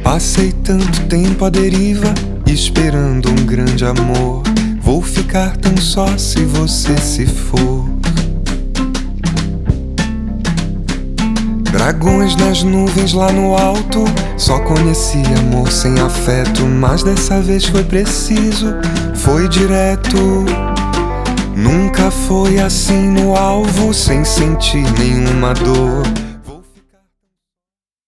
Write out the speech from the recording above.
Passei tanto tempo à deriva, esperando um grande amor. Vou ficar tão só se você se for. Dragões nas nuvens lá no alto, só conheci amor sem afeto. Mas dessa vez foi preciso, foi direto. Nunca foi assim no alvo, sem sentir nenhuma dor.